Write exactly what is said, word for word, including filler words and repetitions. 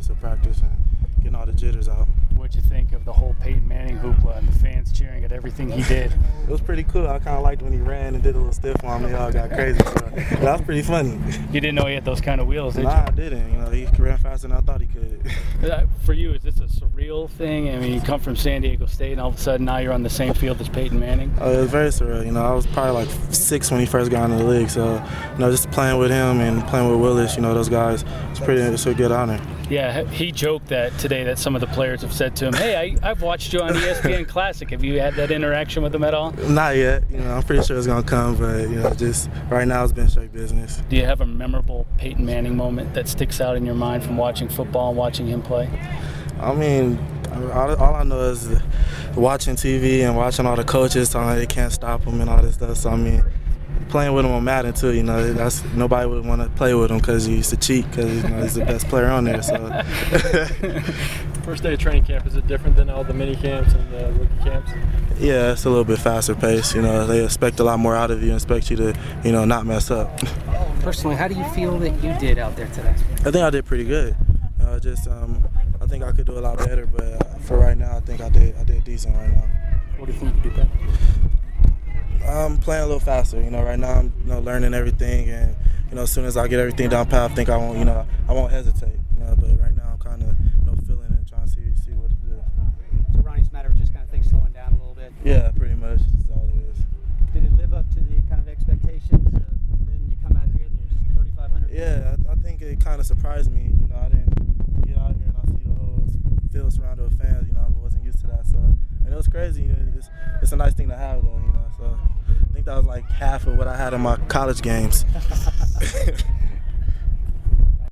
to practice and getting all the jitters out. What'd you think of the whole Peyton Manning hoopla and the fans cheering at everything he did? It was pretty cool. I kind of liked when he ran and did a little stiff on me. They all got crazy. So that was pretty funny. You didn't know he had those kind of wheels, did nah, you? I didn't. You know, he ran faster than I thought he could. For you, is this a surreal thing? I mean, you come from San Diego State, and all of a sudden now you're on the same field as Peyton Manning. Uh, it was very surreal. You know, I was probably like six when he first got into the league. So, you know, just playing with him and playing with Willis, you know, those guys, it's pretty. It's a good honor. Yeah, he joked that today that some of the players have said to him, "Hey, I, I've watched you on E S P N Classic. Have you had that interaction with him at all?" Not yet. You know, I'm pretty sure it's gonna come, but you know, just right now it's been straight business. Do you have a memorable Peyton Manning moment that sticks out in your mind from watching football and watching him play? I mean, all, all I know is watching T V and watching all the coaches telling they can't stop him and all this stuff. So I mean, playing with him on Madden too, you know, that's nobody would want to play with him because he used to cheat because you know, he's the best player on there. So. First day of training camp, is it different than all the mini camps and the rookie camps? Yeah, it's a little bit faster paced. You know, they expect a lot more out of you and expect you to, you know, not mess up. Personally, how do you feel that you did out there today? I think I did pretty good. Uh, just, um, I think I could do a lot better, but uh, for right now, I think I did, I did decent right now. What do you think you could do better? I'm playing a little faster. You know, right now I'm, you know, learning everything, and you know, as soon as I get everything down pat, I think I won't, you know, I won't hesitate. You know, but right now I'm kind of, you know, feeling it and trying to see see what to do. So Ronnie's matter of just kind of things slowing down a little bit. Yeah, pretty much. That's all it is. Did it live up to the kind of expectations? Uh, and then you come out here and there's thirty-five hundred. Yeah, I, I think it kind of surprised me. You know, I didn't get out here and I see the whole field surrounded with fans. You know, I wasn't used to that. So, and it was crazy. You know, it's, it's a nice thing to have, though. You know, so I think that was like half of what I had in my college games.